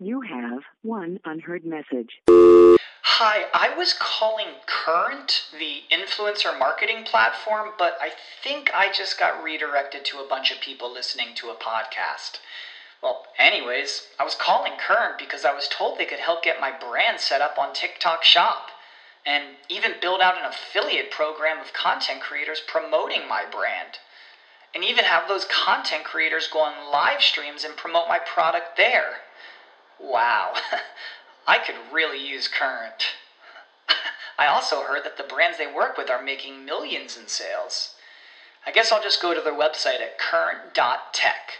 You have one unheard message. Hi, I was calling Current, the influencer marketing platform, but I think I just got redirected to a bunch of people listening to a podcast. Well, anyways, I was calling Current because I was told they could help get my brand set up on TikTok Shop and even build out an affiliate program of content creators promoting my brand. And even have those content creators go on live streams and promote my product there. Wow, I could really use Current. I also heard that the brands they work with are making millions in sales. I guess I'll just go to their website at current.tech.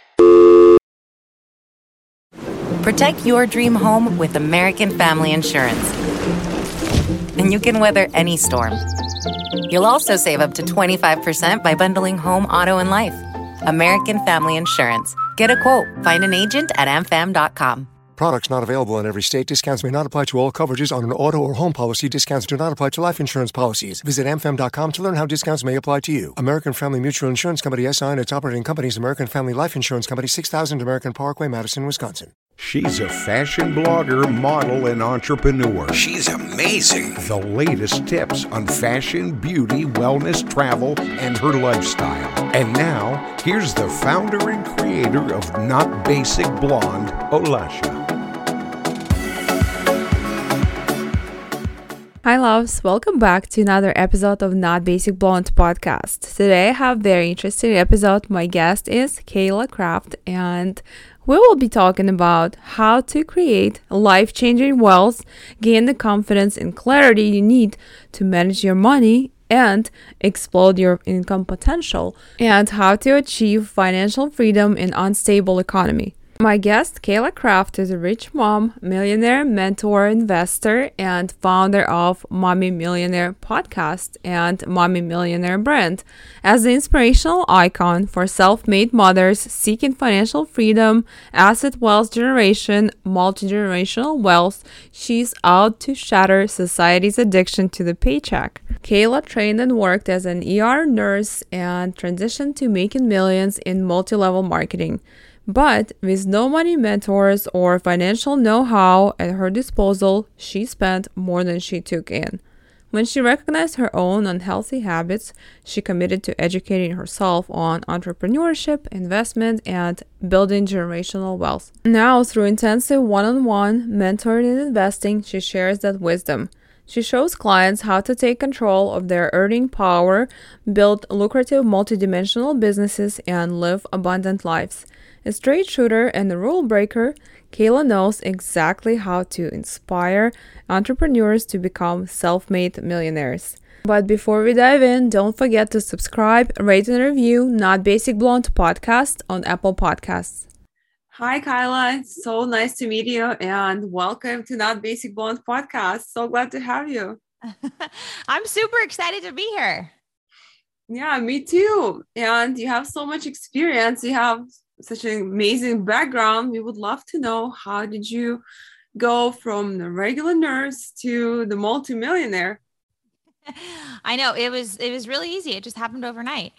Protect your dream home with American Family Insurance. And you can weather any storm. You'll also save up to 25% by bundling home, auto, and life. American Family Insurance. Get a quote. Find an agent at amfam.com. Products not available in every state. Discounts may not apply to all coverages on an auto or home policy. Discounts do not apply to life insurance policies. Visit amfam.com to learn how discounts may apply to you. American Family Mutual Insurance Company, SI, and its operating companies, American Family Life Insurance Company, 6000 American Parkway, Madison, Wisconsin. She's a fashion blogger, model, and entrepreneur. She's amazing. The latest tips on fashion, beauty, wellness, travel, and her lifestyle. And now, here's the founder and creator of Not Basic Blonde, Olasha. Hi loves, welcome back to another episode of Not Basic Blonde podcast. Today I have a very interesting episode. My guest is Kayla Kraft, and we will be talking about how to create life-changing wealth, gain the confidence and clarity you need to manage your money and explode your income potential, and how to achieve financial freedom in an unstable economy. My guest, Kayla Kraft, is a rich mom, millionaire, mentor, investor, and founder of Mommy Millionaire podcast and Mommy Millionaire brand. As the inspirational icon for self-made mothers seeking financial freedom, asset wealth generation, multi-generational wealth, she's out to shatter society's addiction to the paycheck. Kayla trained and worked as an ER nurse and transitioned to making millions in multi-level marketing. But with no money mentors or financial know-how at her disposal, she spent more than she took in. When she recognized her own unhealthy habits, she committed to educating herself on entrepreneurship, investment, and building generational wealth. Now, through intensive one-on-one mentoring and investing, she shares that wisdom. She shows clients how to take control of their earning power, build lucrative multidimensional businesses, and live abundant lives. A straight shooter and a rule breaker, Kayla knows exactly how to inspire entrepreneurs to become self-made millionaires. But before we dive in, don't forget to subscribe, rate, and review Not Basic Blonde podcast on Apple Podcasts. Hi, Kayla. It's so nice to meet you, and welcome to Not Basic Blonde podcast. So glad to have you. I'm super excited to be here. Yeah, me too. And you have so much experience. You have such an amazing background. We would love to know, how did you go from the regular nurse to the multimillionaire? I know it was really easy. It just happened overnight.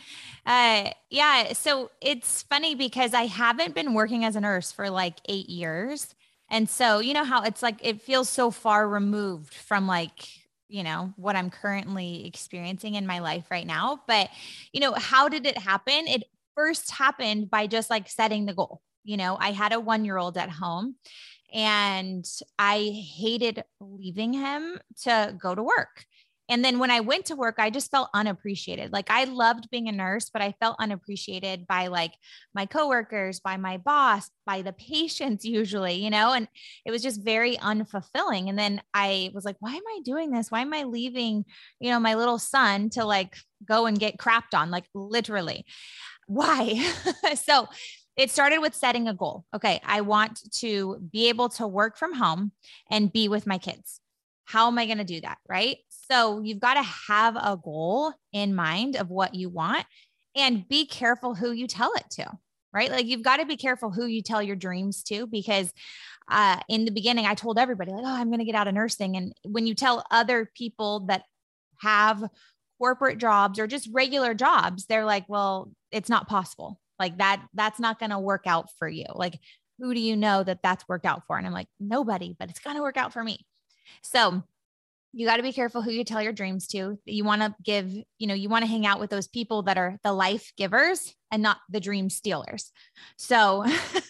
So it's funny because I haven't been working as a nurse for like 8 years. And so, you know how it's like, it feels so far removed from like, you know, what I'm currently experiencing in my life right now. But, you know, how did it happen? It first happened by just like setting the goal. You know, I had a 1-year-old at home and I hated leaving him to go to work. And then when I went to work, I just felt unappreciated. Like I loved being a nurse, but I felt unappreciated by like my coworkers, by my boss, by the patients usually, you know, and it was just very unfulfilling. And then I was like, why am I doing this? Why am I leaving, you know, my little son to like go and get crapped on, like literally? Why? So it started with setting a goal. Okay, I want to be able to work from home and be with my kids. How am I going to do that? Right? So you've got to have a goal in mind of what you want and be careful who you tell it to, right? Like you've got to be careful who you tell your dreams to, because in the beginning, I told everybody like, oh, I'm going to get out of nursing. And when you tell other people that have corporate jobs or just regular jobs, they're like, well, it's not possible. Like that's not going to work out for you. Like who do you know that that's worked out for? And I'm like, nobody, but it's going to work out for me. So you got to be careful who you tell your dreams to. You want to give, you want to hang out with those people that are the life givers and not the dream stealers. So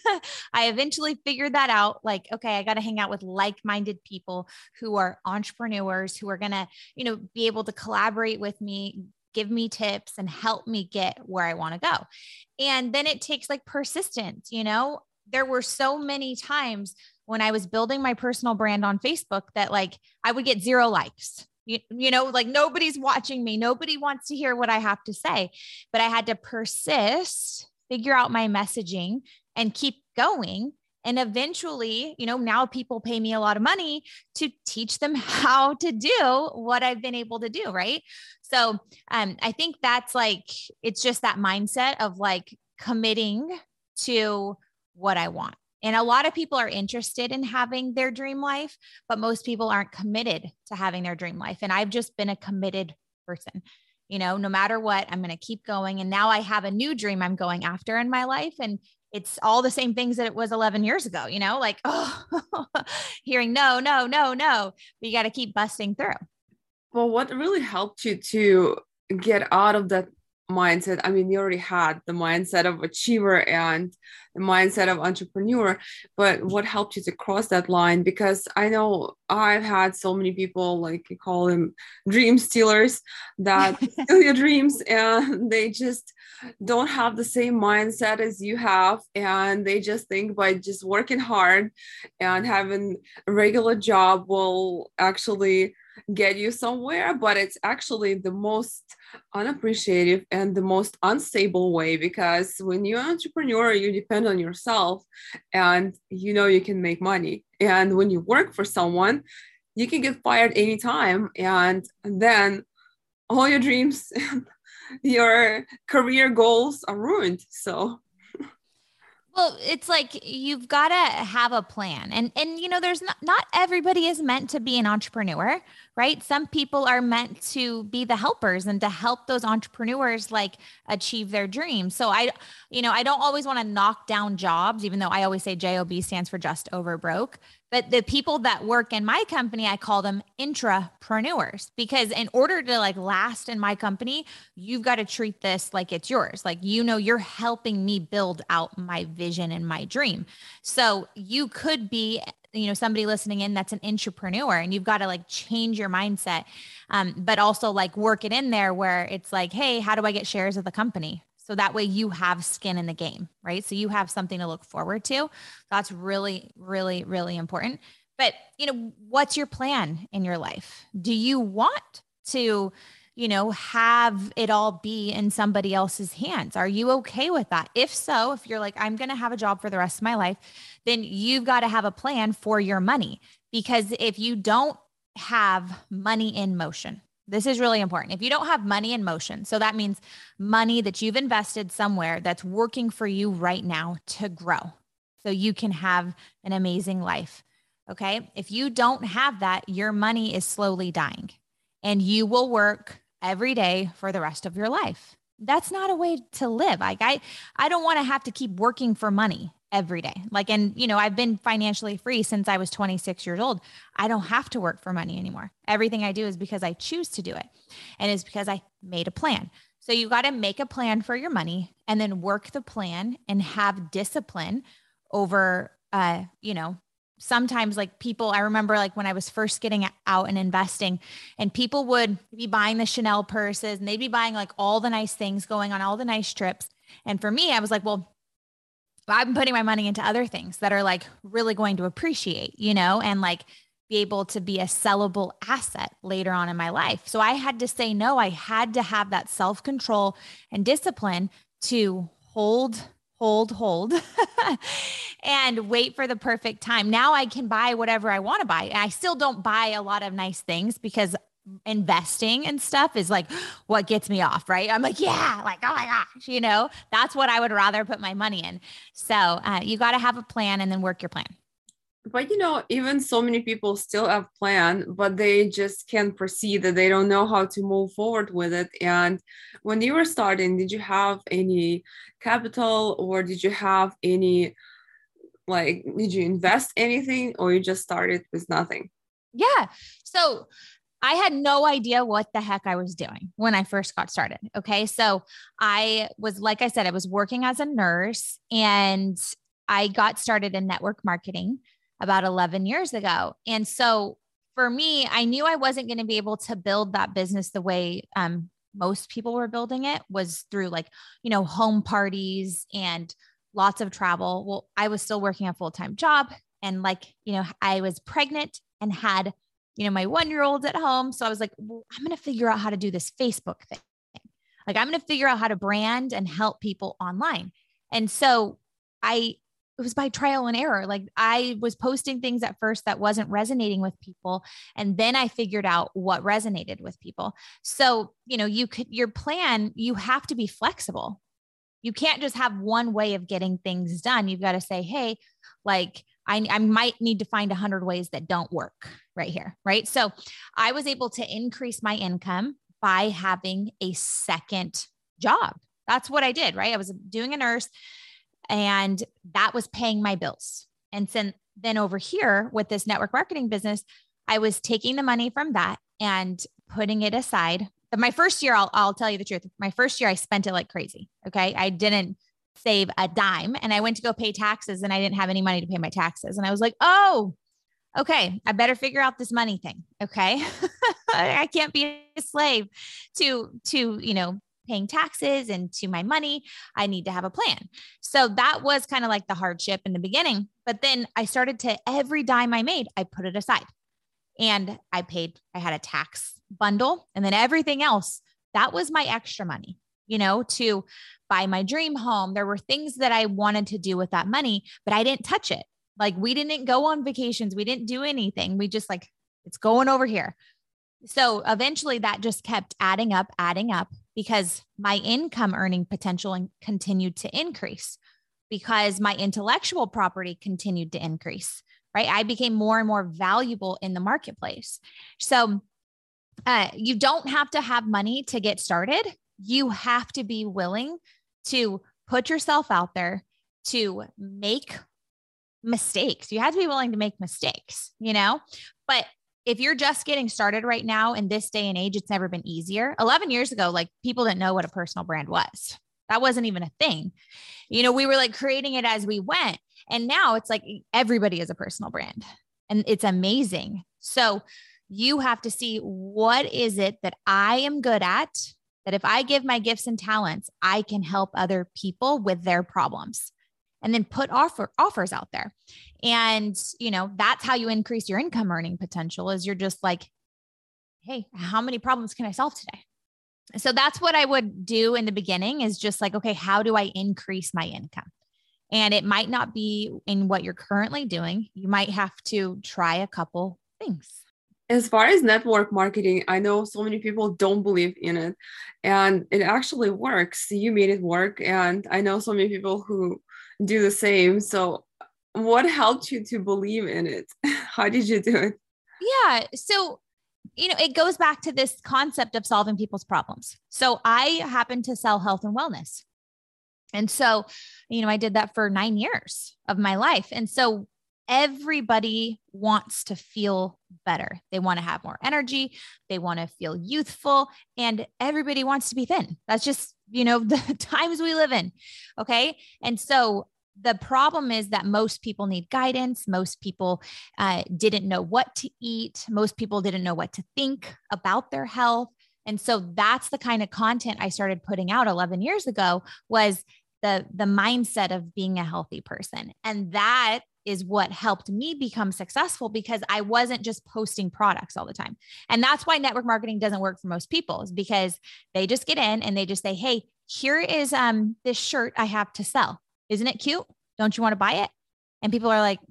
I eventually figured that out. Like, okay, I got to hang out with like-minded people who are entrepreneurs, who are going to, be able to collaborate with me, give me tips and help me get where I want to go. And then it takes like persistence. There were so many times when I was building my personal brand on Facebook that like I would get 0 likes, like nobody's watching me. Nobody wants to hear what I have to say, but I had to persist, figure out my messaging and keep going. And eventually, now people pay me a lot of money to teach them how to do what I've been able to do. Right. So I think that's like, it's just that mindset of like committing to what I want. And a lot of people are interested in having their dream life, but most people aren't committed to having their dream life. And I've just been a committed person, no matter what, I'm going to keep going. And now I have a new dream I'm going after in my life. And it's all the same things that it was 11 years ago, like, hearing no, but you got to keep busting through. Well, what really helped you to get out of that mindset? I mean, you already had the mindset of achiever and the mindset of entrepreneur, but what helped you to cross that line? Because I know I've had so many people, like you call them dream stealers, that steal your dreams and they just don't have the same mindset as you have. And they just think by just working hard and having a regular job will actually get you somewhere, but it's actually the most unappreciative and the most unstable way, because when you're an entrepreneur, you depend on yourself and you can make money. And when you work for someone, you can get fired anytime, and then all your dreams and your career goals are ruined. So well, it's like you've got to have a plan. And there's not everybody is meant to be an entrepreneur, right? Some people are meant to be the helpers and to help those entrepreneurs like achieve their dreams. So I don't always want to knock down jobs, even though I always say JOB stands for just over broke. But the people that work in my company, I call them intrapreneurs, because in order to like last in my company, you've got to treat this like it's yours. Like, you're helping me build out my vision and my dream. So you could be, somebody listening in that's an intrapreneur, and you've got to like change your mindset, but also like work it in there where it's like, hey, how do I get shares of the company? So that way you have skin in the game, right? So you have something to look forward to. That's really, really, really important. But, what's your plan in your life? Do you want to, have it all be in somebody else's hands? Are you okay with that? If so, if you're like, I'm going to have a job for the rest of my life, then you've got to have a plan for your money. Because if you don't have money in motion, this is really important. If you don't have money in motion, so that means money that you've invested somewhere that's working for you right now to grow so you can have an amazing life. Okay. If you don't have that, your money is slowly dying and you will work every day for the rest of your life. That's not a way to live. Like I don't want to have to keep working for money every day. Like, and I've been financially free since I was 26 years old. I don't have to work for money anymore. Everything I do is because I choose to do it. And it's because I made a plan. So you got to make a plan for your money and then work the plan and have discipline over, sometimes like people, I remember like when I was first getting out and investing, and people would be buying the Chanel purses and they'd be buying like all the nice things, going on all the nice trips. And for me, I was like, well, I'm putting my money into other things that are like really going to appreciate, and like be able to be a sellable asset later on in my life. So I had to say no. I had to have that self-control and discipline to hold and wait for the perfect time. Now I can buy whatever I want to buy. And I still don't buy a lot of nice things because investing and stuff is like what gets me off, right? I'm like, yeah, like, oh my gosh, that's what I would rather put my money in. So you got to have a plan and then work your plan. But even so many people still have plan, but they just can't proceed, that they don't know how to move forward with it. And when you were starting, did you have any capital or did you have any Like, did you invest anything or you just started with nothing? Yeah. So I had no idea what the heck I was doing when I first got started. Okay. So I was, like I said, I was working as a nurse, and I got started in network marketing about 11 years ago. And so for me, I knew I wasn't going to be able to build that business the way most people were building it, was through like, home parties and lots of travel. Well, I was still working a full-time job, and I was pregnant and had, my 1-year-old at home. So I was like, well, I'm going to figure out how to do this Facebook thing. Like, I'm going to figure out how to brand and help people online. And so it was by trial and error. Like, I was posting things at first that wasn't resonating with people. And then I figured out what resonated with people. So, your plan, you have to be flexible. You can't just have one way of getting things done. You've got to say, hey, like, I might need to find 100 ways that don't work right here. Right. So I was able to increase my income by having a second job. That's what I did. Right. I was doing a nurse, and that was paying my bills. And then over here with this network marketing business, I was taking the money from that and putting it aside. My first year, I'll tell you the truth. My first year, I spent it like crazy. Okay. I didn't save a dime, and I went to go pay taxes, and I didn't have any money to pay my taxes. And I was like, oh, okay, I better figure out this money thing. Okay. I can't be a slave to, paying taxes and to my money. I need to have a plan. So that was kind of like the hardship in the beginning. But then I started to, every dime I made, I put it aside, and I had a tax bundle, and then everything else, that was my extra money, to buy my dream home. There were things that I wanted to do with that money, but I didn't touch it. Like, we didn't go on vacations. We didn't do anything. We just it's going over here. So eventually that just kept adding up, because my income earning potential continued to increase, because my intellectual property continued to increase, right? I became more and more valuable in the marketplace. So you don't have to have money to get started. You have to be willing to put yourself out there, to make mistakes. You have to be willing to make mistakes, but if you're just getting started right now in this day and age, it's never been easier. 11 years ago, like, people didn't know what a personal brand was. That wasn't even a thing. We were like creating it as we went. And now it's like everybody is a personal brand, and it's amazing. So you have to see, what is it that I am good at, that if I give my gifts and talents, I can help other people with their problems, and then put offers out there. And, that's how you increase your income earning potential, is you're just like, hey, how many problems can I solve today? So that's what I would do in the beginning, is just like, okay, how do I increase my income? And it might not be in what you're currently doing. You might have to try a couple things. As far as network marketing, I know so many people don't believe in it, and it actually works. You made it work. And I know so many people who do the same. So what helped you to believe in it? How did you do it? Yeah. So, it goes back to this concept of solving people's problems. So I happen to sell health and wellness. And so, I did that for 9 years of my life. And so everybody wants to feel better. They want to have more energy. They want to feel youthful, and everybody wants to be thin. That's just, the times we live in. Okay. And so the problem is that most people need guidance. Most people didn't know what to eat. Most people didn't know what to think about their health. And so that's the kind of content I started putting out 11 years ago, was the mindset of being a healthy person. And that is what helped me become successful, because I wasn't just posting products all the time. And that's why network marketing doesn't work for most people, is because they just get in and they just say, hey, here is this shirt I have to sell. Isn't it cute? Don't you want to buy it? And people are like,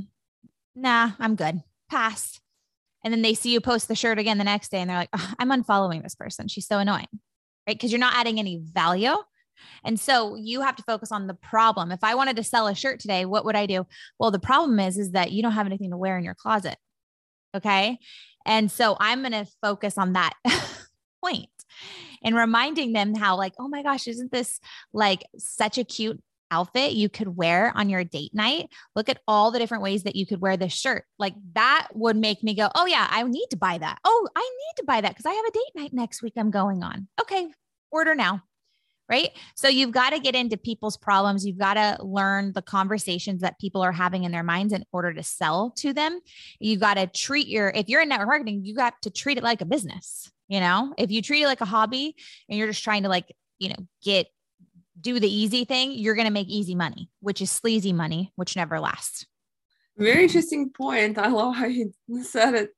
nah, I'm good. Pass. And then they see you post the shirt again the next day, and they're like, I'm unfollowing this person. She's so annoying, right? Because you're not adding any value. And so you have to focus on the problem. If I wanted to sell a shirt today, what would I do? Well, the problem is that you don't have anything to wear in your closet. Okay. And so I'm going to focus on that point and reminding them how, like, oh my gosh, isn't this like such a cute outfit you could wear on your date night. Look at all the different ways that you could wear this shirt. Like that would make me go, oh yeah, I need to buy that. Oh, I need to buy that because I have a date night next week I'm going on. Okay, order now. Right? So you've got to get into people's problems. You've got to learn the conversations that people are having in their minds in order to sell to them. You got to if you're in network marketing, you got to treat it like a business. If you treat it like a hobby and you're just trying to do the easy thing, you're going to make easy money, which is sleazy money, which never lasts. Very interesting point. I love how you said it.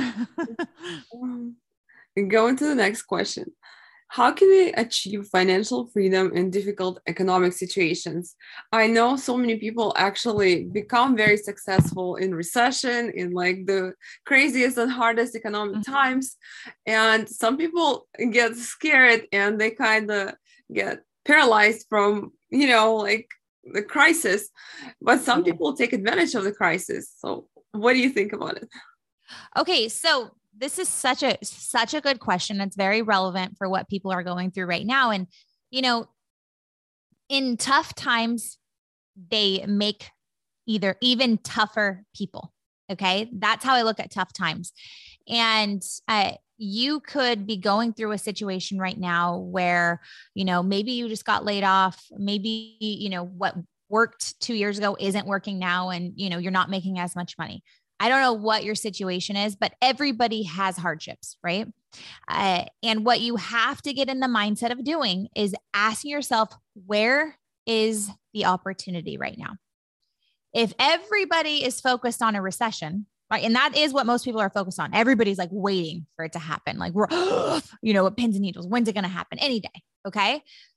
And going to the next question. How can we achieve financial freedom in difficult economic situations? I know so many people actually become very successful in recession, in like the craziest and hardest economic times. And some people get scared and they kind of get paralyzed from, like the crisis. But some people take advantage of the crisis. So what do you think about it? Okay, so this is such a good question. It's very relevant for what people are going through right now. And, in tough times, they make even tougher people. Okay. That's how I look at tough times. And you could be going through a situation right now where, maybe you just got laid off. Maybe, what worked 2 years ago isn't working now. And, you're not making as much money. I don't know what your situation is, but everybody has hardships, right? And what you have to get in the mindset of doing is asking yourself, where is the opportunity right now? If everybody is focused on a recession, right? And that is what most people are focused on. Everybody's like waiting for it to happen. Like we're, with pins and needles, when's it going to happen? Any day. Okay.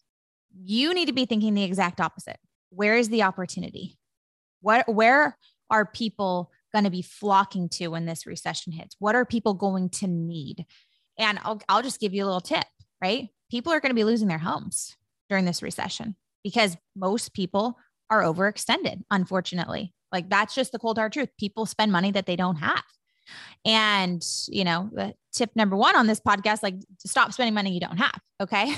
You need to be thinking the exact opposite. Where is the opportunity? Where are people going to be flocking to when this recession hits? What are people going to need? And I'll just give you a little tip, right? People are going to be losing their homes during this recession because most people are overextended, unfortunately. Like that's just the cold hard truth. People spend money that they don't have. And, the tip number one on this podcast, like to stop spending money you don't have. Okay.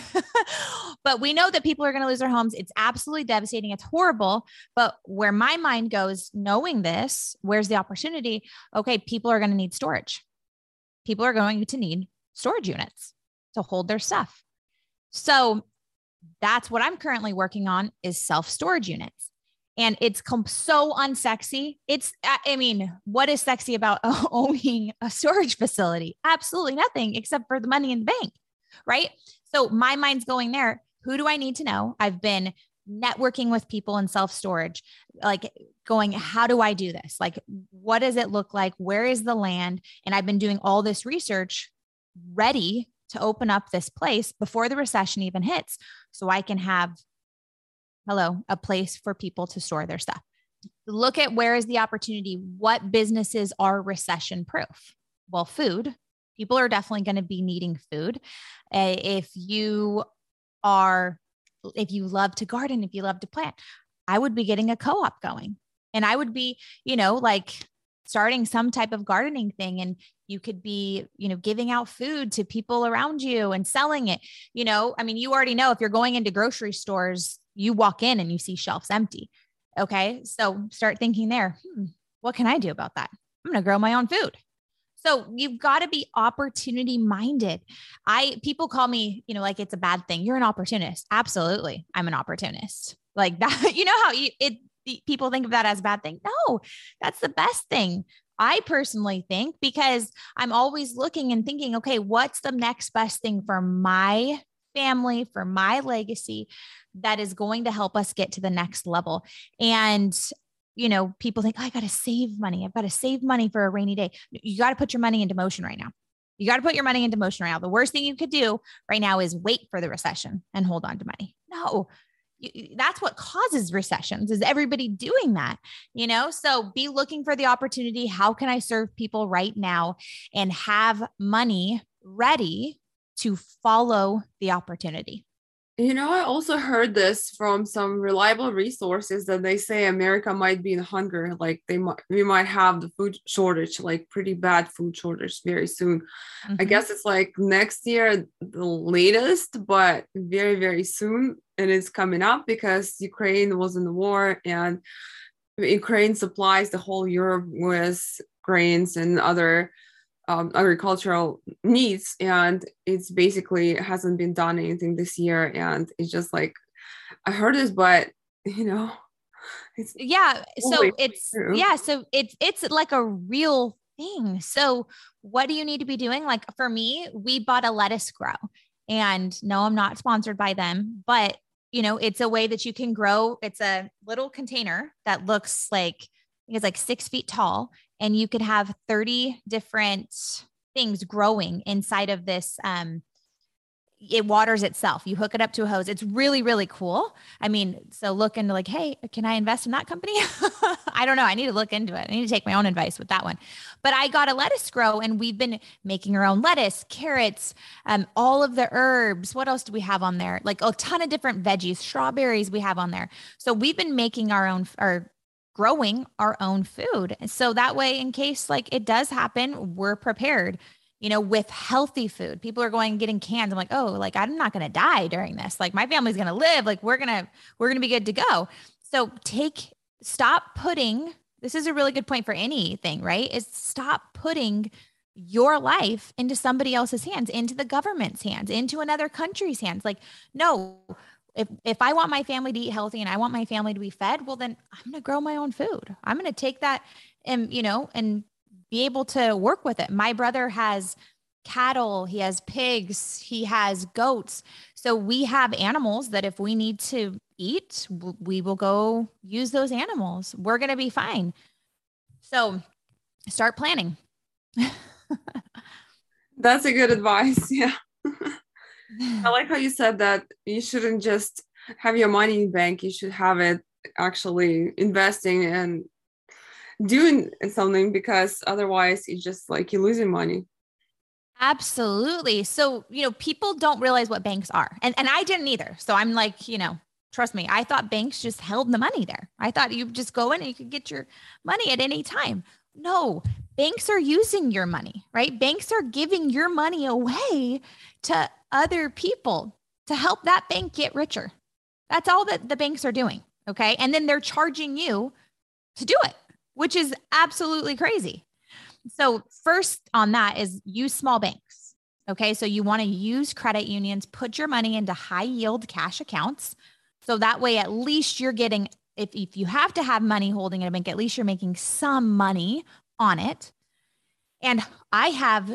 But we know that people are going to lose their homes. It's absolutely devastating. It's horrible. But where my mind goes, knowing this, where's the opportunity? Okay. People are going to need storage. People are going to need storage units to hold their stuff. So that's what I'm currently working on is self-storage units. And it's so unsexy. What is sexy about owning a storage facility? Absolutely nothing except for the money in the bank, right? So my mind's going there. Who do I need to know? I've been networking with people in self-storage, like going, how do I do this? Like, what does it look like? Where is the land? And I've been doing all this research ready to open up this place before the recession even hits. So I can have a place for people to store their stuff. Look at where is the opportunity. What businesses are recession proof? Well, food. People are definitely going to be needing food. If you love to garden, if you love to plant, I would be getting a co-op going and I would be, starting some type of gardening thing. And you could be, giving out food to people around you and selling it. You already know if you're going into grocery stores, you walk in and you see shelves empty. Okay. So start thinking there, what can I do about that? I'm going to grow my own food. So you've got to be opportunity minded. People call me, like it's a bad thing. You're an opportunist. Absolutely. I'm an opportunist like that. How people think of that as a bad thing. No, that's the best thing. I personally think, because I'm always looking and thinking, okay, what's the next best thing for my family, for my legacy that is going to help us get to the next level? And, people think, I got to save money. I've got to save money for a rainy day. You got to put your money into motion right now. You got to put your money into motion right now. The worst thing you could do right now is wait for the recession and hold on to money. No, that's what causes recessions, is everybody doing that, so be looking for the opportunity. How can I serve people right now and have money ready to follow the opportunity? I also heard this from some reliable resources that they say America might be in hunger. Like we might have the food shortage, like pretty bad food shortage very soon. I guess it's like next year, the latest, but very, very soon. and it's coming up because Ukraine was in the war, and Ukraine supplies the whole Europe with grains and other agricultural needs, and it's basically hasn't been done anything this year. And it's just like, I heard this, but it's so it's like a real thing. So what do you need to be doing? Like for me, we bought a lettuce grow, and no, I'm not sponsored by them, but it's a way that you can grow. It's a little container that looks like, I think it's like 6 feet tall, and you could have 30 different things growing inside of this. It waters itself. You hook it up to a hose. It's really, really cool. I mean, so look into like, hey, can I invest in that company? I don't know. I need to look into it. I need to take my own advice with that one. But I got a lettuce grow, and we've been making our own lettuce, carrots, all of the herbs. What else do we have on there? Like a ton of different veggies, strawberries we have on there. So we've been making our own, or growing our own food. So that way, in case like it does happen, we're prepared. With healthy food. People are going and getting cans. I'm like, oh, like I'm not going to die during this. Like my family's going to live. Like we're going to be good to go. So stop putting, this is a really good point for anything, right? Is stop putting your life into somebody else's hands, into the government's hands, into another country's hands. Like, no, if I want my family to eat healthy and I want my family to be fed, well, then I'm going to grow my own food. I'm going to take that and be able to work with it. My brother has cattle, he has pigs, he has goats. So we have animals that if we need to eat, we will go use those animals. We're going to be fine. So start planning. That's a good advice. Yeah. I like how you said that you shouldn't just have your money in bank. You should have it actually investing and doing something, because otherwise it's just like you're losing money. Absolutely. So, people don't realize what banks are. And I didn't either. So I'm like, trust me, I thought banks just held the money there. I thought you just go in and you could get your money at any time. No, banks are using your money, right? Banks are giving your money away to other people to help that bank get richer. That's all that the banks are doing. Okay. And then they're charging you to do it, which is absolutely crazy. So first on that is use small banks. Okay. So you want to use credit unions, put your money into high yield cash accounts. So that way, at least you're getting, if you have to have money holding in a bank, at least you're making some money on it. And I have,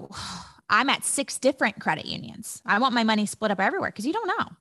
I'm at 6 different credit unions. I want my money split up everywhere because you don't know.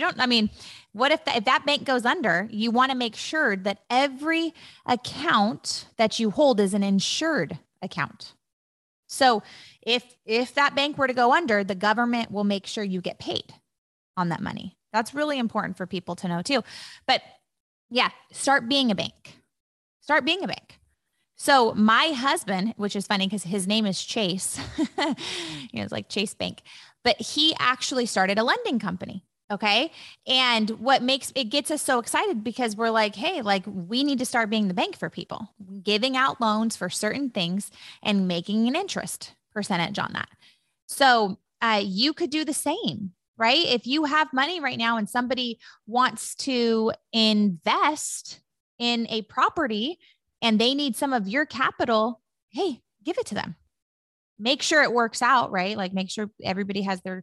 What if that bank goes under? You want to make sure that every account that you hold is an insured account. So if that bank were to go under, the government will make sure you get paid on that money. That's really important for people to know too. But yeah, start being a bank. Start being a bank. So my husband, which is funny because his name is Chase, it's like Chase Bank, but he actually started a lending company. Okay. And what makes it gets us so excited because we're like, hey, like we need to start being the bank for people, giving out loans for certain things and making an interest percentage on that. So you could do the same, right? If you have money right now and somebody wants to invest in a property and they need some of your capital, hey, give it to them. Make sure it works out, right? Like make sure everybody has their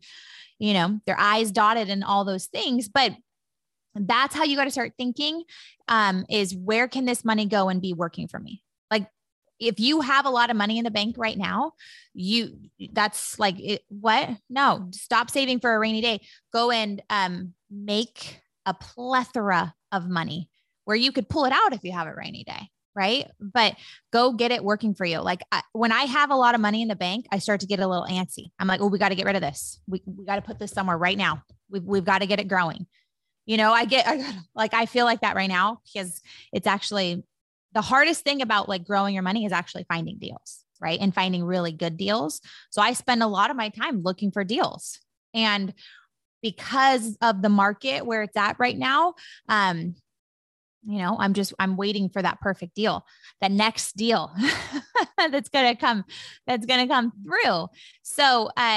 I's dotted and all those things. But that's how you got to start thinking, is where can this money go and be working for me? Like if you have a lot of money in the bank right now, that's like, what? No, stop saving for a rainy day. Go and make a plethora of money where you could pull it out if you have a rainy day. Right. But go get it working for you. Like when I have a lot of money in the bank, I start to get a little antsy. I'm like, oh, we got to get rid of this. We got to put this somewhere right now. We've got to get it growing. I feel like that right now because it's actually the hardest thing about like growing your money is actually finding deals, right? And finding really good deals. So I spend a lot of my time looking for deals, and because of the market where it's at right now, I'm waiting for that perfect deal, that next deal that's going to come through. So,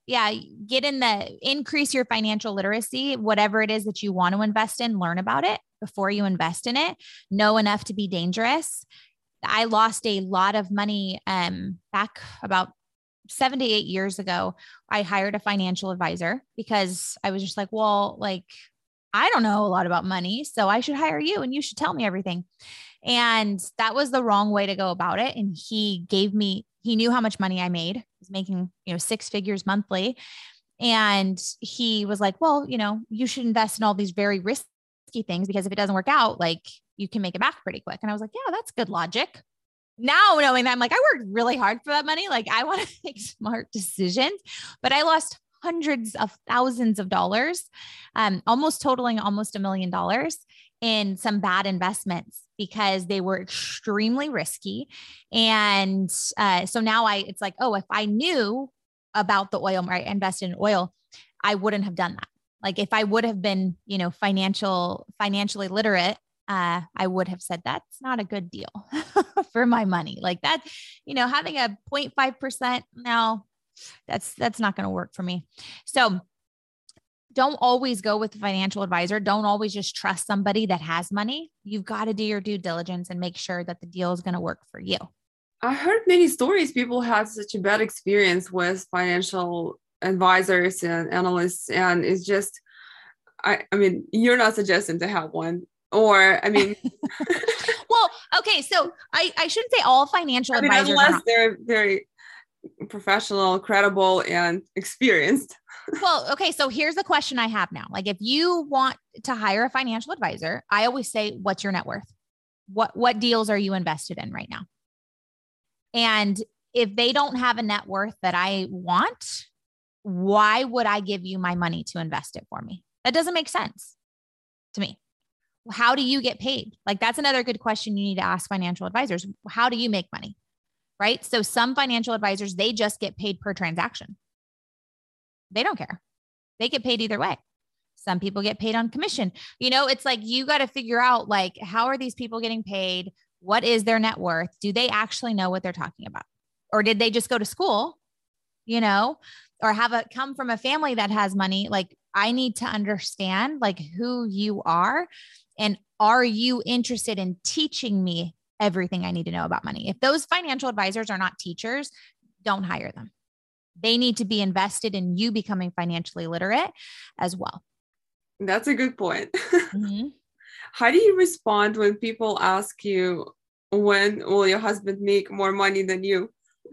Yeah. Increase your financial literacy, whatever it is that you want to invest in, learn about it before you invest in it. Know enough to be dangerous. I lost a lot of money back about 7 to 8 years ago. I hired a financial advisor because I was just like, well, like, I don't know a lot about money, so I should hire you and you should tell me everything. And that was the wrong way to go about it. And he knew how much money I made. I was making, 6 figures monthly. And he was like, well, you should invest in all these very risky things because if it doesn't work out, like you can make it back pretty quick. And I was like, yeah, that's good logic. Now knowing that, I'm like, I worked really hard for that money. Like I want to make smart decisions, but I lost hundreds of thousands of dollars, almost totaling almost $1 million in some bad investments because they were extremely risky. And so now it's like, oh, if I knew about the oil, right, invested in oil, I wouldn't have done that. Like if I would have been, financially literate, I would have said that's not a good deal for my money. Like that, having a 0.5%, no, that's not going to work for me. So don't always go with a financial advisor. Don't always just trust somebody that has money. You've got to do your due diligence and make sure that the deal is going to work for you. I heard many stories. People had such a bad experience with financial advisors and analysts. And it's just, I mean, you're not suggesting to have one. Or, I mean, well, okay. So I shouldn't say all financial advisors. Unless they're very professional, credible, and experienced. Well, okay. So here's the question I have now. Like if you want to hire a financial advisor, I always say, what's your net worth? What deals are you invested in right now? And if they don't have a net worth that I want, why would I give you my money to invest it for me? That doesn't make sense to me. How do you get paid? Like that's another good question you need to ask financial advisors. How do you make money? Right? So some financial advisors, they just get paid per transaction. They don't care. They get paid either way. Some people get paid on commission. It's like, you got to figure out like, how are these people getting paid? What is their net worth? Do they actually know what they're talking about? Or did they just go to school, or come from a family that has money? Like I need to understand like who you are. And are you interested in teaching me everything I need to know about money? If those financial advisors are not teachers, don't hire them. They need to be invested in you becoming financially literate as well. That's a good point. Mm-hmm. How do you respond when people ask you, when will your husband make more money than you?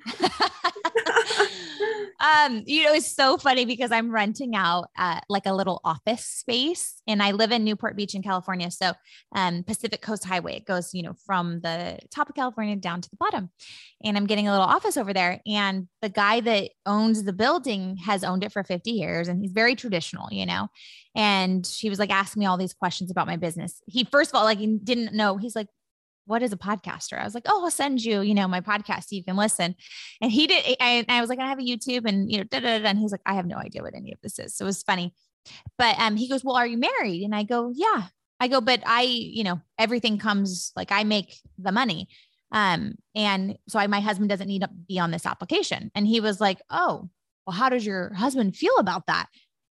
It's so funny because I'm renting out like a little office space and I live in Newport Beach in California. So Pacific Coast Highway, it goes, from the top of California down to the bottom. And I'm getting a little office over there. And the guy that owns the building has owned it for 50 years. And he's very traditional, and he was like asking me all these questions about my business. He, first of all, like he didn't know, he's like, what is a podcaster? I was like, oh, I'll send you, my podcast so you can listen. And he did. I was like, I have a YouTube and, and he's like, I have no idea what any of this is. So it was funny. But he goes, well, are you married? And I go, yeah. I go, but everything comes, like I make the money. And so my husband doesn't need to be on this application. And he was like, oh, well, how does your husband feel about that?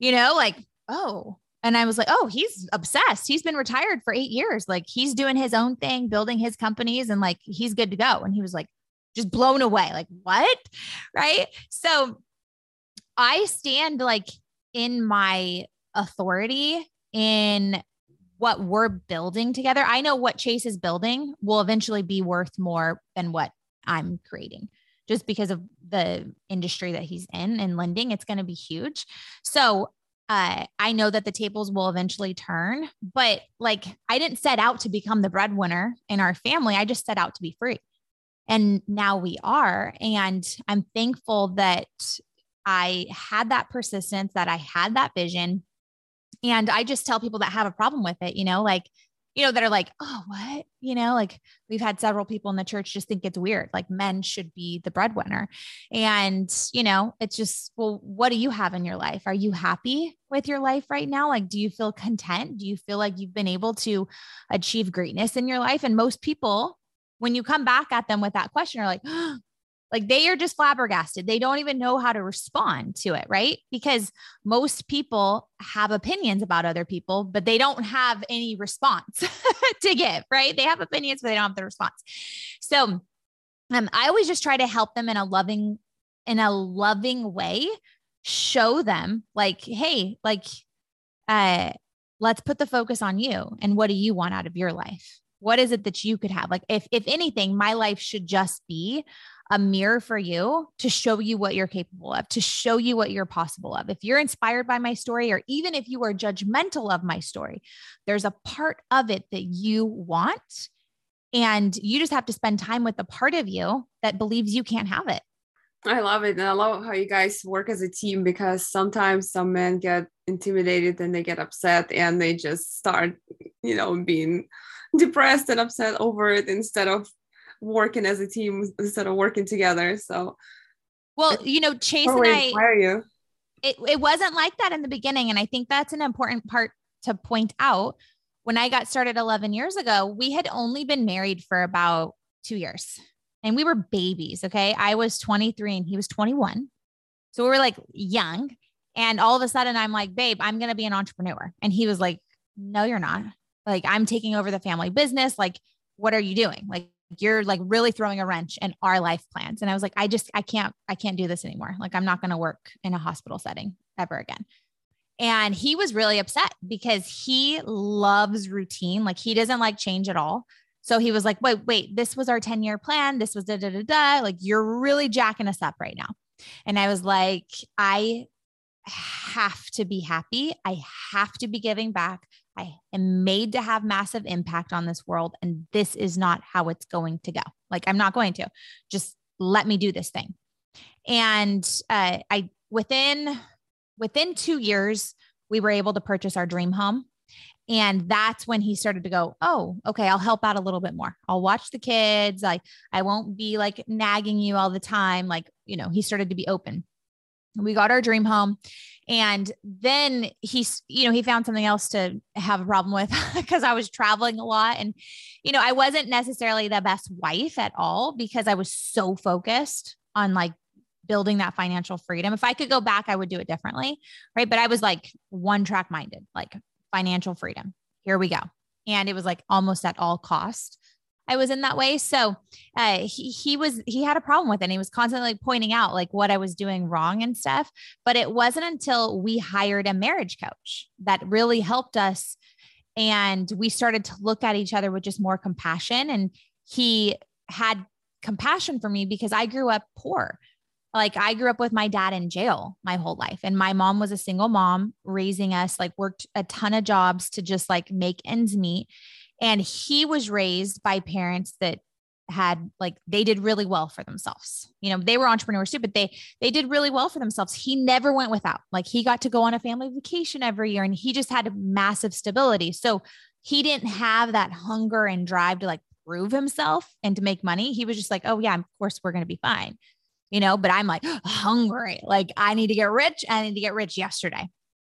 Oh. And I was like, oh, he's obsessed. He's been retired for 8 years. Like he's doing his own thing, building his companies and like, he's good to go. And he was like, just blown away. Like what? Right. So I stand like in my authority in what we're building together. I know what Chase is building will eventually be worth more than what I'm creating just because of the industry that he's in lending. It's going to be huge. So I know that the tables will eventually turn, but like, I didn't set out to become the breadwinner in our family. I just set out to be free. And now we are. And I'm thankful that I had that persistence, that I had that vision. And I just tell people that have a problem with it, that are like, oh, what? Like we've had several people in the church just think it's weird. Like men should be the breadwinner. And, it's just, well, what do you have in your life? Are you happy with your life right now? Like, do you feel content? Do you feel like you've been able to achieve greatness in your life? And most people, when you come back at them with that question, are like, oh, Like they are just flabbergasted. They don't even know how to respond to it, right? Because most people have opinions about other people, but they don't have any response to give, right? They have opinions, but they don't have the response. So I always just try to help them in a loving way, show them like, hey, like, let's put the focus on you. And what do you want out of your life? What is it that you could have? Like, if anything, my life should just be a mirror for you to show you what you're capable of, to show you what you're possible of. If you're inspired by my story, or even if you are judgmental of my story, there's a part of it that you want. And you just have to spend time with the part of you that believes you can't have it. I love it. And I love how you guys work as a team, because sometimes some men get intimidated and they get upset and they just start, being depressed and upset over it instead of working as a team, instead of working together. So, well, Chase and I admire you. It wasn't like that in the beginning. And I think that's an important part to point out. When I got started 11 years ago, we had only been married for about 2 years. And we were babies. Okay. I was 23 and he was 21. So we were like young. And all of a sudden I'm like, babe, I'm going to be an entrepreneur. And he was like, no, you're not. Like, I'm taking over the family business. Like, what are you doing? Like, you're like really throwing a wrench in our life plans. And I was like, I can't do this anymore. Like, I'm not going to work in a hospital setting ever again. And he was really upset because he loves routine. Like, he doesn't like change at all. So he was like, wait, this was our 10-year plan. This was like, you're really jacking us up right now. And I was like, I have to be happy. I have to be giving back. I am made to have massive impact on this world. And this is not how it's going to go. Like, I'm not going to just let me do this thing. And within 2 years, we were able to purchase our dream home. And that's when he started to go, oh, okay, I'll help out a little bit more. I'll watch the kids. I won't be like nagging you all the time. Like, he started to be open. We got our dream home. And then he found something else to have a problem with because I was traveling a lot. And, I wasn't necessarily the best wife at all because I was so focused on like building that financial freedom. If I could go back, I would do it differently. Right. But I was like one track minded, like financial freedom. Here we go. And it was like almost at all cost. I was in that way. So he had a problem with it. And he was constantly pointing out like what I was doing wrong and stuff. But it wasn't until we hired a marriage coach that really helped us. And we started to look at each other with just more compassion. And he had compassion for me because I grew up poor. Like, I grew up with my dad in jail my whole life. And my mom was a single mom raising us, like worked a ton of jobs to just like make ends meet. And he was raised by parents that had like, they did really well for themselves. They were entrepreneurs too, but they did really well for themselves. He never went without. Like, he got to go on a family vacation every year and he just had massive stability. So he didn't have that hunger and drive to like prove himself and to make money. He was just like, oh yeah, of course we're going to be fine. But I'm like hungry. Like, I need to get rich. I need to get rich yesterday.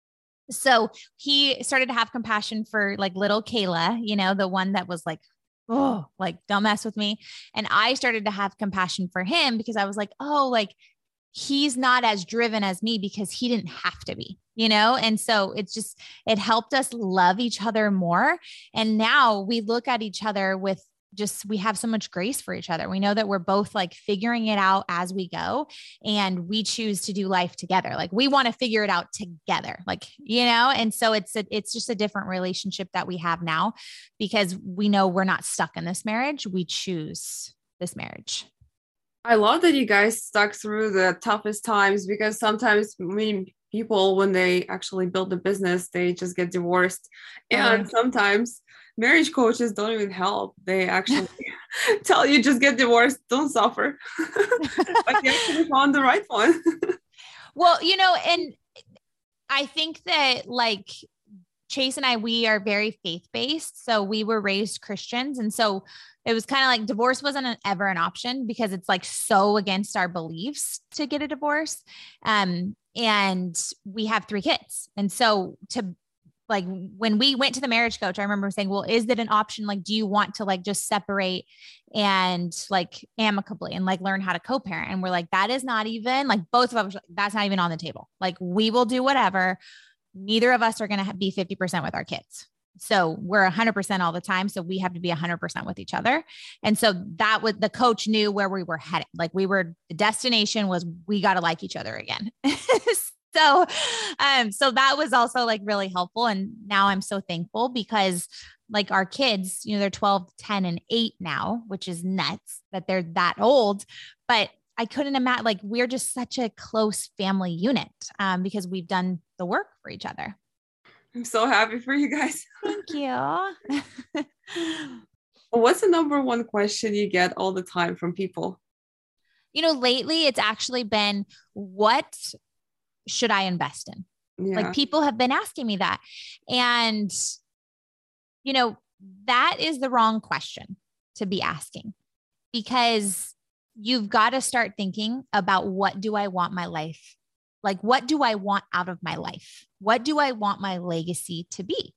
So he started to have compassion for like little Kayla, the one that was like, oh, like, don't mess with me. And I started to have compassion for him because I was like, oh, like, he's not as driven as me because he didn't have to be, And so it helped us love each other more. And now we look at each other with we have so much grace for each other. We know that we're both like figuring it out as we go, and we choose to do life together. Like, we want to figure it out together, like, and so it's just a different relationship that we have now because we know we're not stuck in this marriage. We choose this marriage. I love that you guys stuck through the toughest times, because sometimes people, when they actually build a business, they just get divorced. And sometimes marriage coaches don't even help. They actually tell you just get divorced, don't suffer. But you actually found the right one. Well, and I think that like Chase and I, we are very faith-based. So we were raised Christians. And so it was kind of like divorce wasn't ever an option because it's like so against our beliefs to get a divorce. And we have 3 kids. And so to like when we went to the marriage coach, I remember saying, well, is it an option? Like, do you want to like just separate and like amicably and like learn how to co-parent? And we're like, that is not even like both of us, that's not even on the table. Like we will do whatever. Neither of us are going to be 50% with our kids. So we're 100% all the time. So we have to be 100% with each other. And so that was, the coach knew where we were headed. Like the destination was, we got to like each other again. So that was also like really helpful. And now I'm so thankful because like our kids, they're 12, 10, and 8 now, which is nuts that they're that old, but I couldn't imagine, like, we're just such a close family unit because we've done the work for each other. I'm so happy for you guys. Thank you. What's the number one question you get all the time from people? Lately it's actually been, what should I invest in? Yeah. Like people have been asking me that. And, that is the wrong question to be asking, because you've got to start thinking about, what do I want my life? Like, what do I want out of my life? What do I want my legacy to be?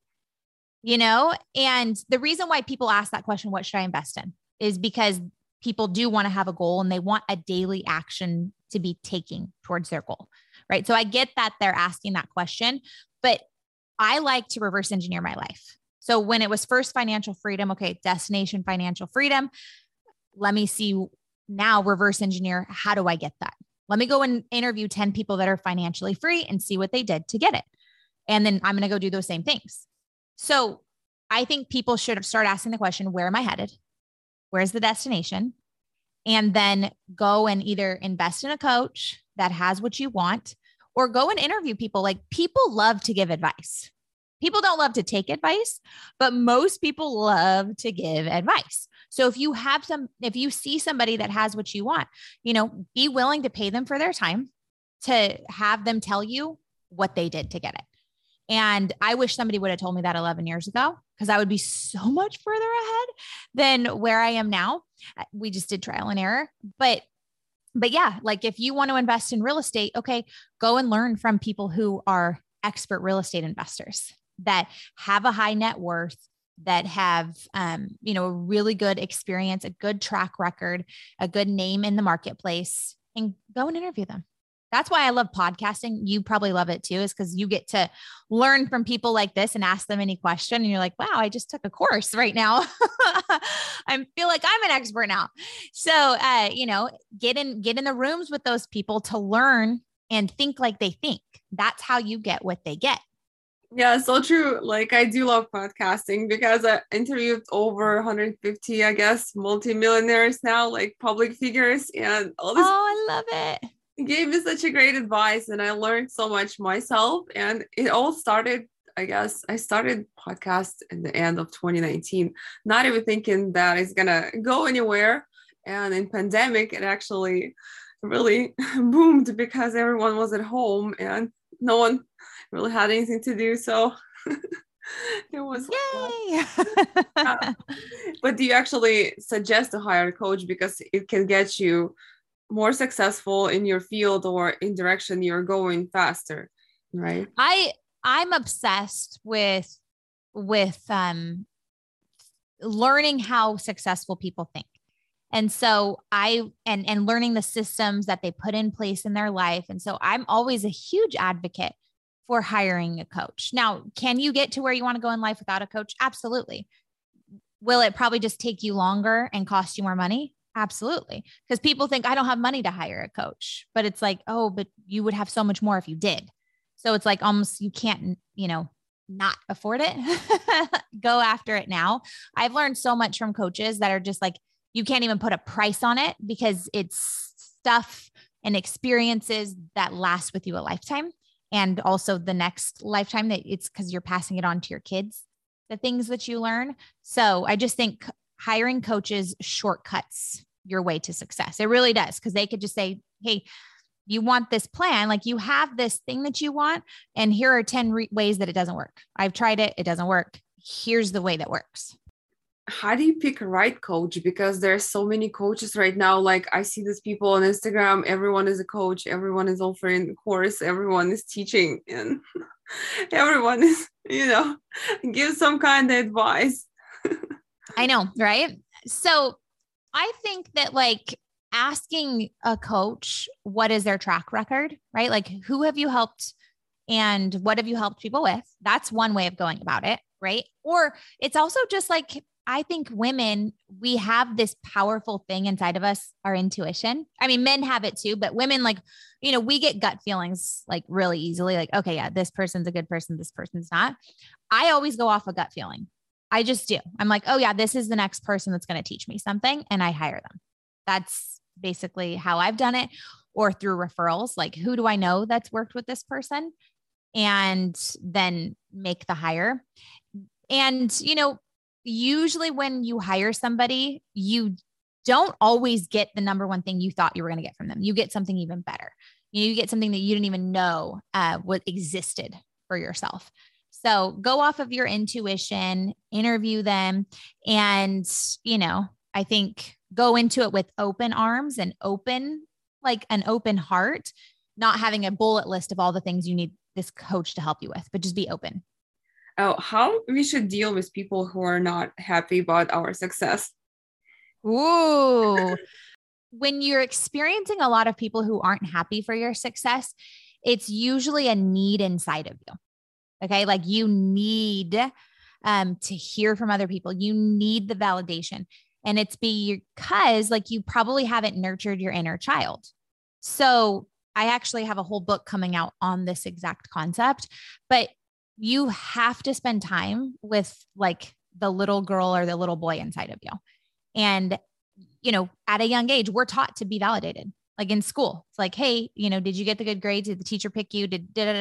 And the reason why people ask that question, what should I invest in, is because people do want to have a goal and they want a daily action to be taking towards their goal, right? So I get that they're asking that question, but I like to reverse engineer my life. So when it was first financial freedom, okay, destination financial freedom, let me see now, reverse engineer, how do I get that? Let me go and interview 10 people that are financially free and see what they did to get it. And then I'm going to go do those same things. So I think people should start asking the question, where am I headed? Where's the destination? And then go and either invest in a coach that has what you want, or go and interview people. Like, people love to give advice. People don't love to take advice, but most people love to give advice. So if you see somebody that has what you want, be willing to pay them for their time to have them tell you what they did to get it. And I wish somebody would have told me that 11 years ago, because I would be so much further ahead than where I am now. We just did trial and error, but yeah, like if you want to invest in real estate, okay, go and learn from people who are expert real estate investors that have a high net worth, that have, a really good experience, a good track record, a good name in the marketplace, and go and interview them. That's why I love podcasting. You probably love it too, is because you get to learn from people like this and ask them any question. And you're like, wow, I just took a course right now. I feel like I'm an expert now. So, get in the rooms with those people to learn and think like they think. That's how you get what they get. Yeah, so true. Like, I do love podcasting because I interviewed over 150, I guess, multimillionaires now, like public figures and all this. Oh, I love it. It gave me such a great advice, and I learned so much myself. And it all started, I guess, I started podcast in the end of 2019, not even thinking that it's gonna go anywhere. And in pandemic, it actually really boomed because everyone was at home and no one really had anything to do. So it was yay. But do you actually suggest to hire a coach because it can get you more successful in your field or in direction you're going faster, right? I'm obsessed with learning how successful people think. And so and learning the systems that they put in place in their life. And so I'm always a huge advocate for hiring a coach. Now, can you get to where you want to go in life without a coach? Absolutely. Will it probably just take you longer and cost you more money? Absolutely. Because people think, I don't have money to hire a coach, but it's like, oh, but you would have so much more if you did. So it's like almost, you can't, not afford it. Go after it now. I've learned so much from coaches that are just like, you can't even put a price on it because it's stuff and experiences that last with you a lifetime. And also the next lifetime, that it's because you're passing it on to your kids, the things that you learn. So I just think hiring coaches shortcuts your way to success. It really does. Because they could just say, hey, you want this plan, like you have this thing that you want, and here are 10 ways that it doesn't work. I've tried it. It doesn't work. Here's the way that works. how do you pick a right coach? Because there's so many coaches right now. Like I see these people on Instagram, everyone is a coach, everyone is offering a course, everyone is teaching, and everyone is, give some kind of advice. I know, right? So I think that like asking a coach, what is their track record, right? Like who have you helped and what have you helped people with? That's one way of going about it, right? Or it's also just like, I think women, we have this powerful thing inside of us, our intuition. I mean, men have it too, but women like, we get gut feelings like really easily. Like, okay, yeah, this person's a good person. This person's not. I always go off a gut feeling. I just do. I'm like, oh yeah, this is the next person that's going to teach me something. And I hire them. That's basically how I've done it, or through referrals. Like, who do I know that's worked with this person? And then make the hire. And, usually when you hire somebody, you don't always get the number one thing you thought you were going to get from them. You get something even better. You get something that you didn't even know what existed for yourself. So go off of your intuition, interview them, and, I think go into it with open arms and an open heart, not having a bullet list of all the things you need this coach to help you with, but just be open. Oh, how we should deal with people who are not happy about our success. Ooh. When you're experiencing a lot of people who aren't happy for your success, it's usually a need inside of you. Okay. Like you need to hear from other people. You need the validation. And it's because like you probably haven't nurtured your inner child. So I actually have a whole book coming out on this exact concept, but you have to spend time with like the little girl or the little boy inside of you. And, at a young age, we're taught to be validated. Like in school, it's like, hey, did you get the good grades? Did the teacher pick you?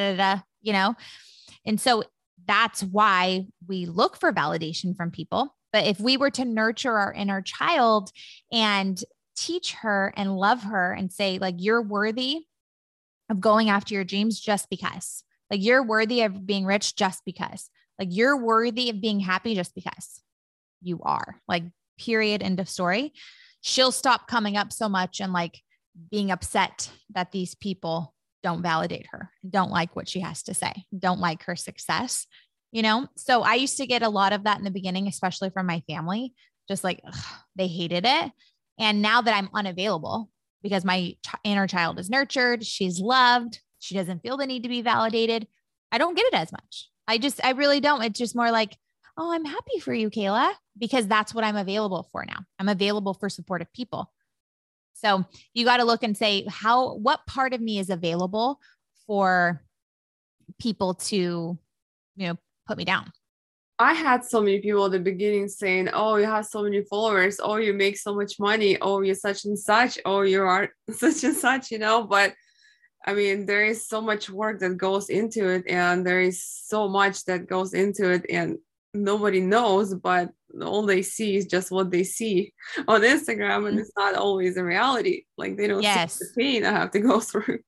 And so that's why we look for validation from people. But if we were to nurture our inner child and teach her and love her and say, like, you're worthy of going after your dreams just because. Like you're worthy of being rich just because. Like you're worthy of being happy just because you are. Like period, end of story. She'll stop coming up so much and like being upset that these people don't validate her, don't like what she has to say, don't like her success, So I used to get a lot of that in the beginning, especially from my family, just like they hated it. And now that I'm unavailable because my inner child is nurtured, she's loved, she doesn't feel the need to be validated, I don't get it as much. I really don't. It's just more like, oh, I'm happy for you, Kayla, because that's what I'm available for now. I'm available for supportive people. So you got to look and say, what part of me is available for people to, put me down? I had so many people at the beginning saying, oh, you have so many followers. Oh, you make so much money. Oh, you're such and such. Oh, you are such and such, but I mean, there is so much work that goes into it, and there is so much that goes into it, and nobody knows, but all they see is just what they see on Instagram, and it's not always a reality. Like they don't see the pain I have to go through.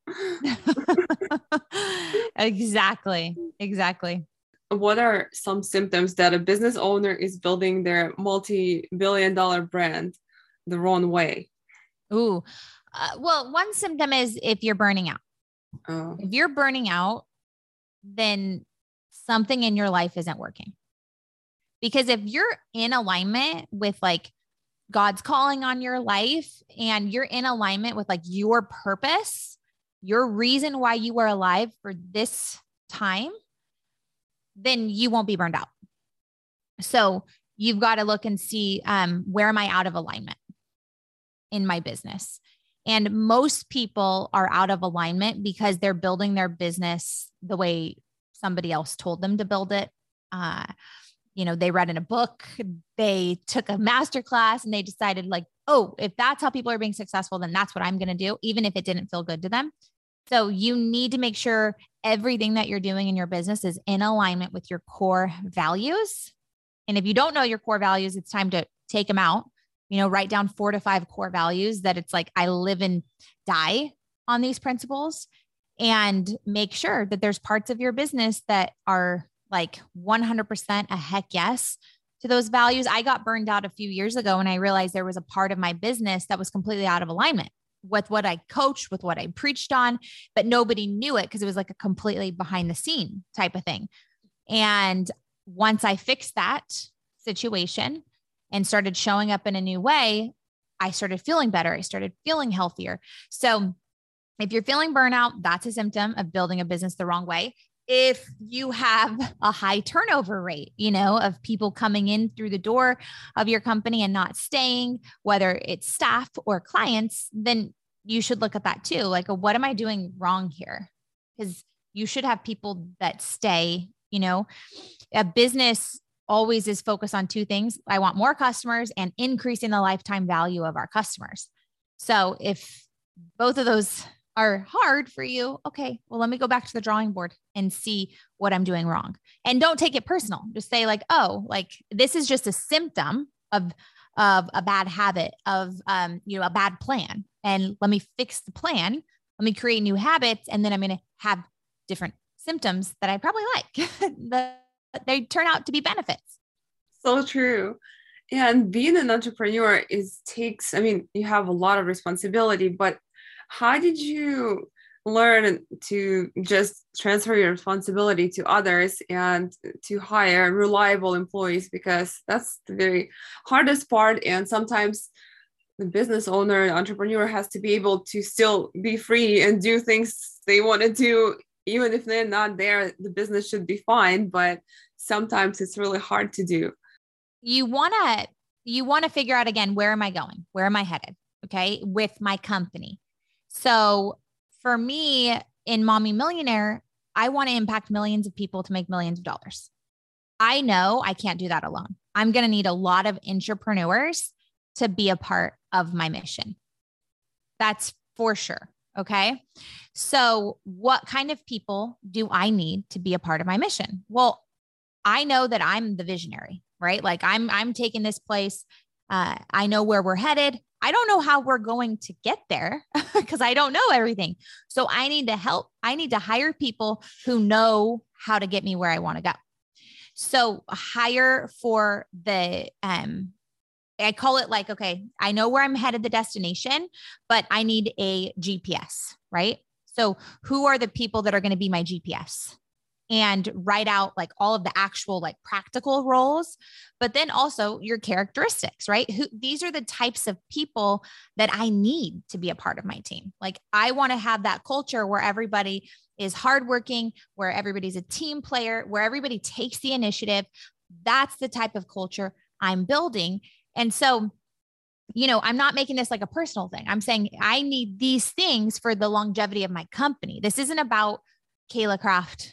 Exactly. What are some symptoms that a business owner is building their multi-billion-dollar brand the wrong way? Ooh, well, one symptom is if you're burning out. Oh. If you're burning out, then something in your life isn't working. Because if you're in alignment with like God's calling on your life and you're in alignment with like your purpose, your reason why you are alive for this time, then you won't be burned out. So you've got to look and see, where am I out of alignment in my business? And most people are out of alignment because they're building their business the way somebody else told them to build it. They read in a book, they took a masterclass, and they decided like, oh, if that's how people are being successful, then that's what I'm going to do, even if it didn't feel good to them. So you need to make sure everything that you're doing in your business is in alignment with your core values. And if you don't know your core values, it's time to take them out. Write down 4 to 5 core values that it's like, I live and die on these principles, and make sure that there's parts of your business that are like 100% a heck yes, to those values. I got burned out a few years ago when I realized there was a part of my business that was completely out of alignment with what I coached, with what I preached on, but nobody knew it because it was like a completely behind the scene type of thing. And once I fixed that situation and started showing up in a new way, I started feeling better. I started feeling healthier. So if you're feeling burnout, that's a symptom of building a business the wrong way. If you have a high turnover rate, of people coming in through the door of your company and not staying, whether it's staff or clients, then you should look at that too. Like, what am I doing wrong here? Because you should have people that stay. A business always is focused on two things. I want more customers and increasing the lifetime value of our customers. So if both of those are hard for you, okay, well, let me go back to the drawing board and see what I'm doing wrong. And don't take it personal. Just say like, oh, like this is just a symptom of a bad habit, of, a bad plan. And let me fix the plan. Let me create new habits. And then I'm going to have different symptoms that I probably like that they turn out to be benefits. So true. And being an entrepreneur you have a lot of responsibility, but how did you learn to just transfer your responsibility to others and to hire reliable employees? Because that's the very hardest part. And sometimes the business owner, the entrepreneur has to be able to still be free and do things they want to do. Even if they're not there, the business should be fine. But sometimes it's really hard to do. You want to figure out, again, where am I going? Where am I headed? Okay. With my company. So for me in Mommy Millionaire, I want to impact millions of people to make millions of dollars. I know I can't do that alone. I'm going to need a lot of entrepreneurs to be a part of my mission. That's for sure. Okay. So what kind of people do I need to be a part of my mission? Well, I know that I'm the visionary, right? Like I'm taking this place. I know where we're headed. I don't know how we're going to get there because I don't know everything. So I need to help. I need to hire people who know how to get me where I want to go. So hire for the, I call it like, okay, I know where I'm headed, the destination, but I need a GPS, right? So who are the people that are going to be my GPS? And write out like all of the actual like practical roles, but then also your characteristics, right? These are the types of people that I need to be a part of my team. Like I want to have that culture where everybody is hardworking, where everybody's a team player, where everybody takes the initiative. That's the type of culture I'm building. And so, I'm not making this like a personal thing. I'm saying I need these things for the longevity of my company. This isn't about Kayla Craft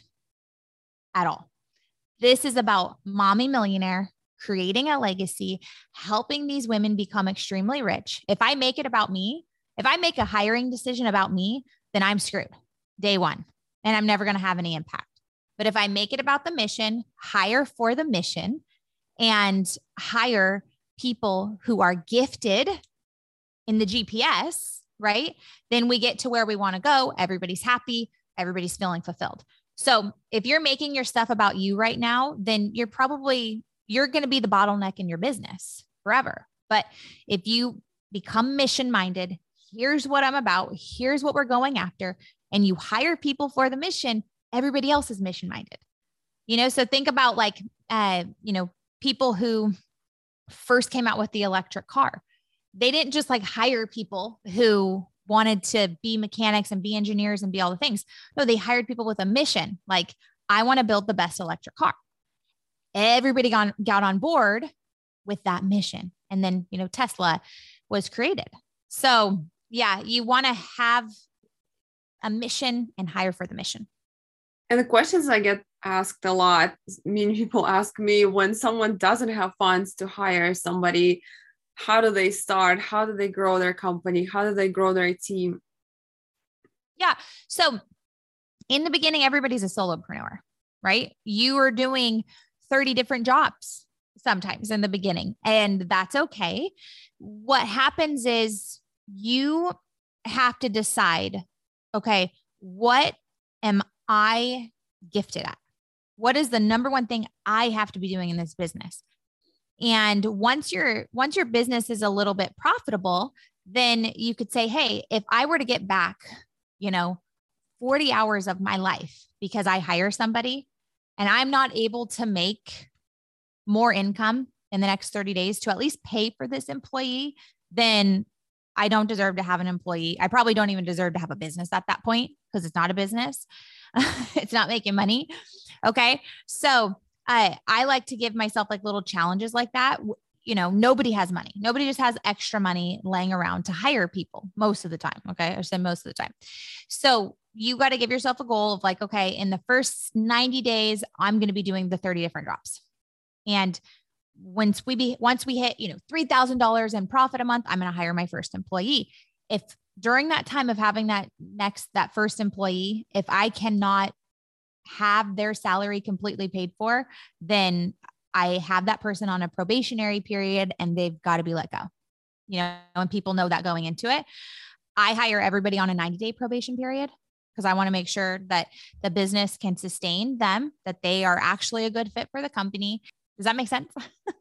at all. This is about Mommy Millionaire, creating a legacy, helping these women become extremely rich. If I make it about me, if I make a hiring decision about me, then I'm screwed day one, and I'm never going to have any impact. But if I make it about the mission, hire for the mission, and hire people who are gifted in the GPS, right? Then we get to where we want to go. Everybody's happy. Everybody's feeling fulfilled. So if you're making your stuff about you right now, then you're going to be the bottleneck in your business forever. But if you become mission-minded, here's what I'm about, here's what we're going after, and you hire people for the mission, everybody else is mission-minded. So think about like, people who first came out with the electric car. They didn't just like hire people who wanted to be mechanics and be engineers and be all the things. No, they hired people with a mission. Like, I want to build the best electric car. Everybody got on board with that mission. And then, Tesla was created. So yeah, you want to have a mission and hire for the mission. And the questions I get asked a lot, people ask me, when someone doesn't have funds to hire somebody, how do they start? How do they grow their company? How do they grow their team? Yeah. So in the beginning, everybody's a solopreneur, right? You are doing 30 different jobs sometimes in the beginning, and that's okay. What happens is you have to decide, okay, what am I gifted at? What is the number one thing I have to be doing in this business? And once your business is a little bit profitable, then you could say, hey, if I were to get back, 40 hours of my life because I hire somebody and I'm not able to make more income in the next 30 days to at least pay for this employee, then I don't deserve to have an employee. I probably don't even deserve to have a business at that point because it's not a business. It's not making money. Okay. So I like to give myself like little challenges like that. Nobody has money. Nobody just has extra money laying around to hire people most of the time. Okay. I said most of the time. So you got to give yourself a goal of like, okay, in the first 90 days, I'm going to be doing the 30 different drops. And once we hit, $3,000 in profit a month, I'm going to hire my first employee. If during that time of having that first employee, if I cannot have their salary completely paid for, then I have that person on a probationary period and they've got to be let go. And people know that going into it. I hire everybody on a 90-day probation period because I want to make sure that the business can sustain them, that they are actually a good fit for the company. Does that make sense?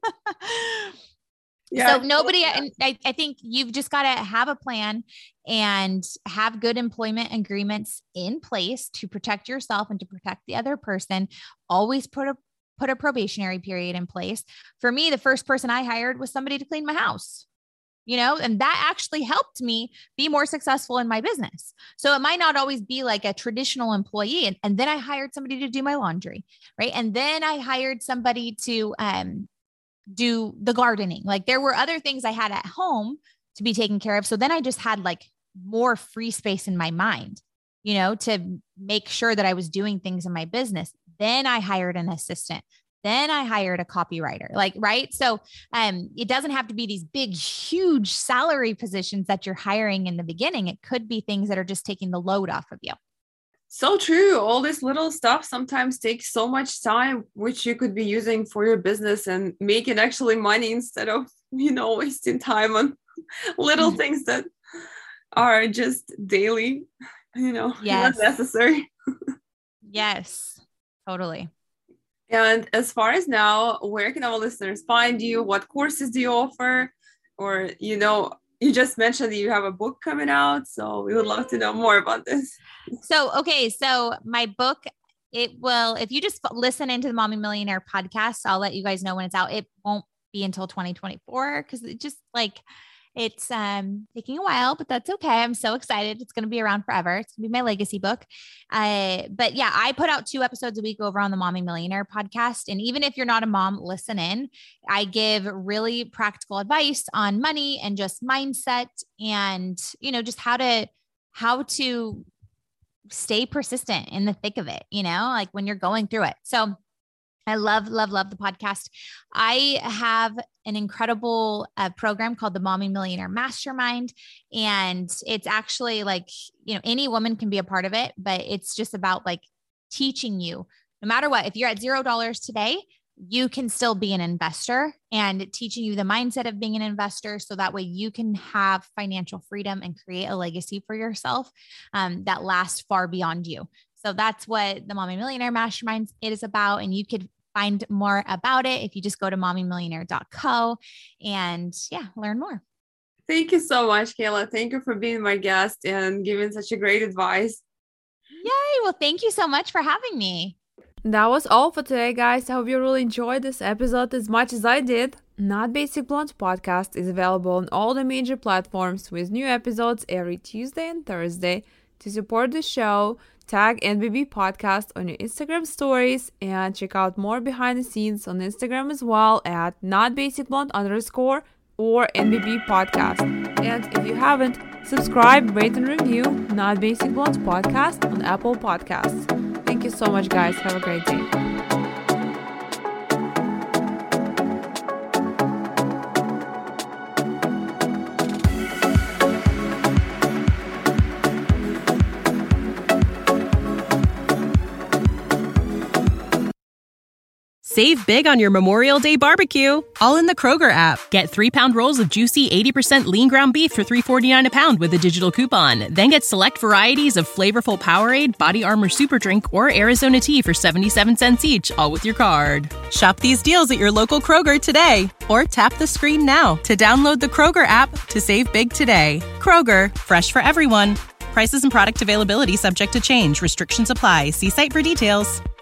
Yeah. So I think you've just got to have a plan and have good employment agreements in place to protect yourself and to protect the other person. Always put a probationary period in place. For me, the first person I hired was somebody to clean my house, and that actually helped me be more successful in my business. So it might not always be like a traditional employee. And then I hired somebody to do my laundry, right? And then I hired somebody to do the gardening. Like there were other things I had at home to be taken care of. So then I just had like more free space in my mind, to make sure that I was doing things in my business. Then I hired an assistant. Then I hired a copywriter, right? So it doesn't have to be these big, huge salary positions that you're hiring in the beginning. It could be things that are just taking the load off of you. So true. All this little stuff sometimes takes so much time, which you could be using for your business and making actually money instead of, wasting time on little things that are just daily, not necessary. Yes, totally. And as far as now, where can our listeners find you? What courses do you offer? Or, you just mentioned that you have a book coming out. So we would love to know more about this. So my book, if you just listen into the Mommy Millionaire podcast, I'll let you guys know when it's out. It won't be until 2024 because it just it's taking a while, but that's okay. I'm so excited. It's going to be around forever. It's going to be my legacy book. But yeah, I put out 2 episodes a week over on the Mommy Millionaire podcast. And even if you're not a mom, listen in. I give really practical advice on money and just mindset and, just how to stay persistent in the thick of it, like when you're going through it. So I love, love, love the podcast. I have an incredible program called the Mommy Millionaire Mastermind. And it's actually any woman can be a part of it, but it's just about teaching you no matter what. If you're at $0 today, you can still be an investor and teaching you the mindset of being an investor. So that way you can have financial freedom and create a legacy for yourself that lasts far beyond you. So that's what the Mommy Millionaire Mastermind is about. And you could find more about it if you just go to mommymillionaire.co and learn more. Thank you so much, Kayla. Thank you for being my guest and giving such a great advice. Yay. Well, thank you so much for having me. That was all for today, guys. I hope you really enjoyed this episode as much as I did. Not Basic Blonde podcast is available on all the major platforms with new episodes every Tuesday and Thursday. To support the show, tag NBB Podcast on your Instagram stories and check out more behind the scenes on Instagram as well at notbasicblonde_ or NBB Podcast. And if you haven't, subscribe, rate and review Not Basic Blonde Podcast on Apple Podcasts. Thank you so much, guys. Have a great day. Save big on your Memorial Day barbecue, all in the Kroger app. Get 3-pound rolls of juicy 80% lean ground beef for $3.49 a pound with a digital coupon. Then get select varieties of flavorful Powerade, Body Armor Super Drink, or Arizona tea for 77 cents each, all with your card. Shop these deals at your local Kroger today, or tap the screen now to download the Kroger app to save big today. Kroger, fresh for everyone. Prices and product availability subject to change. Restrictions apply. See site for details.